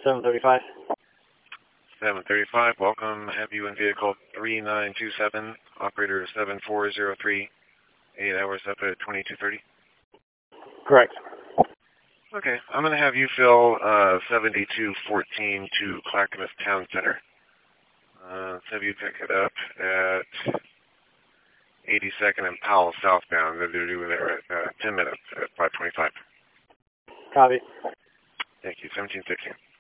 735. 735, welcome. Have you in vehicle 3927, operator 7403, 8 hours up at 2230. Correct. Okay, I'm going to have you fill 7214 to Clackamas Town Center. Let's have you pick it up at 82nd and Powell southbound. They're doing it at 10 minutes at 525. Copy. Thank you, 1716.